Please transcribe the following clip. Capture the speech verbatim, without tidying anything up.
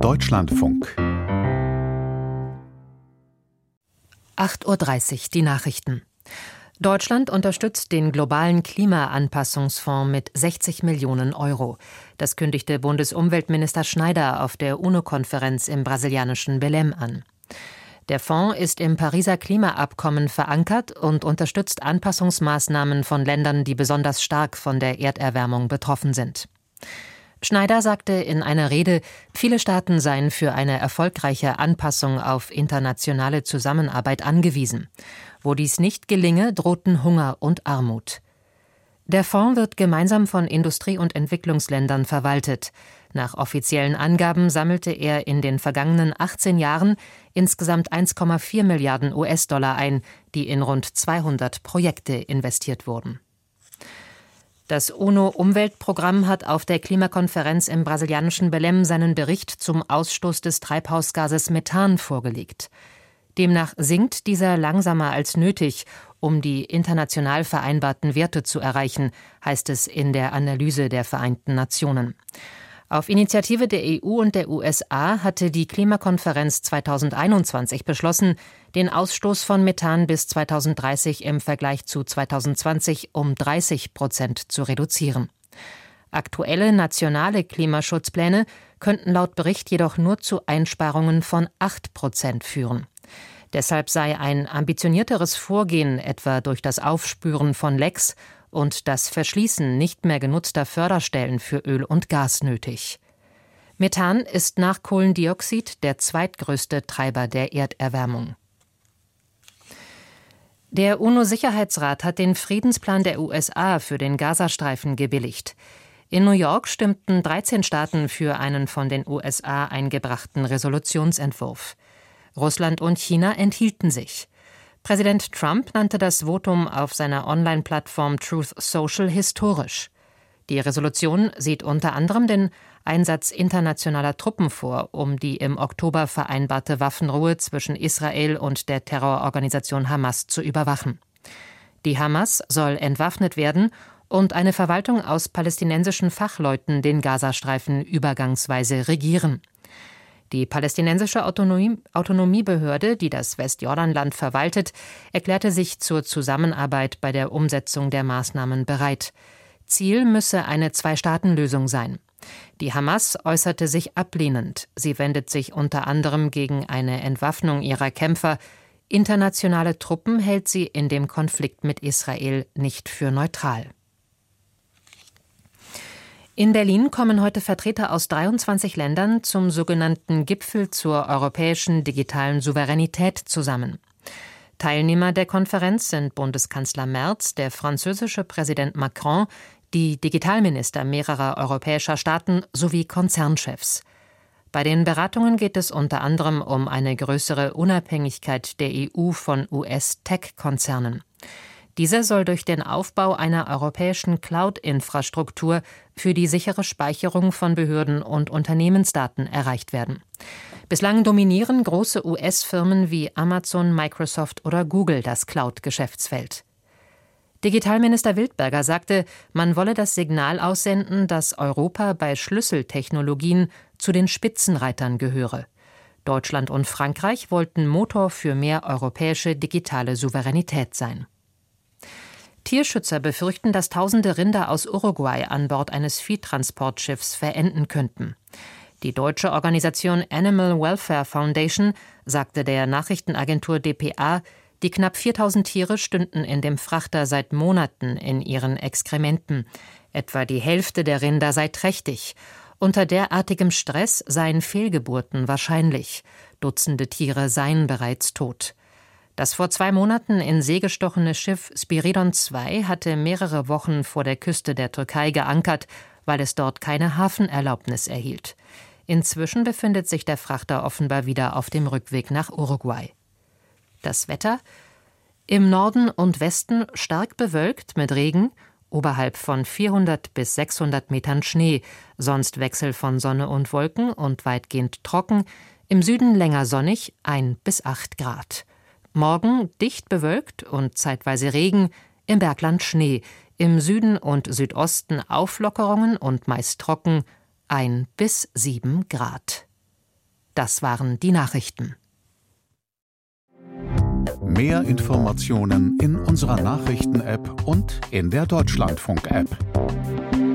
Deutschlandfunk. acht Uhr dreißig, die Nachrichten. Deutschland unterstützt den globalen Klimaanpassungsfonds mit sechzig Millionen Euro. Das kündigte Bundesumweltminister Schneider auf der UNO-Konferenz im brasilianischen Belém an. Der Fonds ist im Pariser Klimaabkommen verankert und unterstützt Anpassungsmaßnahmen von Ländern, die besonders stark von der Erderwärmung betroffen sind. Schneider sagte in einer Rede, viele Staaten seien für eine erfolgreiche Anpassung auf internationale Zusammenarbeit angewiesen. Wo dies nicht gelinge, drohten Hunger und Armut. Der Fonds wird gemeinsam von Industrie- und Entwicklungsländern verwaltet. Nach offiziellen Angaben sammelte er in den vergangenen achtzehn Jahren insgesamt eins Komma vier Milliarden U S-Dollar ein, die in rund zweihundert Projekte investiert wurden. Das UNO-Umweltprogramm hat auf der Klimakonferenz im brasilianischen Belém seinen Bericht zum Ausstoß des Treibhausgases Methan vorgelegt. Demnach sinkt dieser langsamer als nötig, um die international vereinbarten Werte zu erreichen, heißt es in der Analyse der Vereinten Nationen. Auf Initiative der E U und der U S A hatte die Klimakonferenz zweitausendeinundzwanzig beschlossen, den Ausstoß von Methan bis zweitausenddreißig im Vergleich zu zweitausendzwanzig um dreißig Prozent zu reduzieren. Aktuelle nationale Klimaschutzpläne könnten laut Bericht jedoch nur zu Einsparungen von acht Prozent führen. Deshalb sei ein ambitionierteres Vorgehen, etwa durch das Aufspüren von Lecks und das Verschließen nicht mehr genutzter Förderstellen für Öl und Gas nötig. Methan ist nach Kohlendioxid der zweitgrößte Treiber der Erderwärmung. Der UNO-Sicherheitsrat hat den Friedensplan der U S A für den Gazastreifen gebilligt. In New York stimmten dreizehn Staaten für einen von den U S A eingebrachten Resolutionsentwurf. Russland und China enthielten sich. Präsident Trump nannte das Votum auf seiner Online-Plattform Truth Social historisch. Die Resolution sieht unter anderem den Einsatz internationaler Truppen vor, um die im Oktober vereinbarte Waffenruhe zwischen Israel und der Terrororganisation Hamas zu überwachen. Die Hamas soll entwaffnet werden und eine Verwaltung aus palästinensischen Fachleuten den Gazastreifen übergangsweise regieren. Die palästinensische Autonomie, Autonomiebehörde, die das Westjordanland verwaltet, erklärte sich zur Zusammenarbeit bei der Umsetzung der Maßnahmen bereit. Ziel müsse eine Zwei-Staaten-Lösung sein. Die Hamas äußerte sich ablehnend. Sie wendet sich unter anderem gegen eine Entwaffnung ihrer Kämpfer. Internationale Truppen hält sie in dem Konflikt mit Israel nicht für neutral. In Berlin kommen heute Vertreter aus dreiundzwanzig Ländern zum sogenannten Gipfel zur europäischen digitalen Souveränität zusammen. Teilnehmer der Konferenz sind Bundeskanzler Merz, der französische Präsident Macron, die Digitalminister mehrerer europäischer Staaten sowie Konzernchefs. Bei den Beratungen geht es unter anderem um eine größere Unabhängigkeit der E U von U S-Tech-Konzernen. Dieser soll durch den Aufbau einer europäischen Cloud-Infrastruktur für die sichere Speicherung von Behörden- und Unternehmensdaten erreicht werden. Bislang dominieren große U S-Firmen wie Amazon, Microsoft oder Google das Cloud-Geschäftsfeld. Digitalminister Wildberger sagte, man wolle das Signal aussenden, dass Europa bei Schlüsseltechnologien zu den Spitzenreitern gehöre. Deutschland und Frankreich wollten Motor für mehr europäische digitale Souveränität sein. Tierschützer befürchten, dass tausende Rinder aus Uruguay an Bord eines Viehtransportschiffs verenden könnten. Die deutsche Organisation Animal Welfare Foundation sagte der Nachrichtenagentur D P A, die knapp viertausend Tiere stünden in dem Frachter seit Monaten in ihren Exkrementen. Etwa die Hälfte der Rinder sei trächtig. Unter derartigem Stress seien Fehlgeburten wahrscheinlich. Dutzende Tiere seien bereits tot. Das vor zwei Monaten in See gestochene Schiff Spiridon zwei hatte mehrere Wochen vor der Küste der Türkei geankert, weil es dort keine Hafenerlaubnis erhielt. Inzwischen befindet sich der Frachter offenbar wieder auf dem Rückweg nach Uruguay. Das Wetter? Im Norden und Westen stark bewölkt mit Regen, oberhalb von vierhundert bis sechshundert Metern Schnee, sonst Wechsel von Sonne und Wolken und weitgehend trocken, im Süden länger sonnig, ein bis acht Grad. Morgen dicht bewölkt und zeitweise Regen, im Bergland Schnee, im Süden und Südosten Auflockerungen und meist trocken, ein bis sieben Grad. Das waren die Nachrichten. Mehr Informationen in unserer Nachrichten-App und in der Deutschlandfunk-App.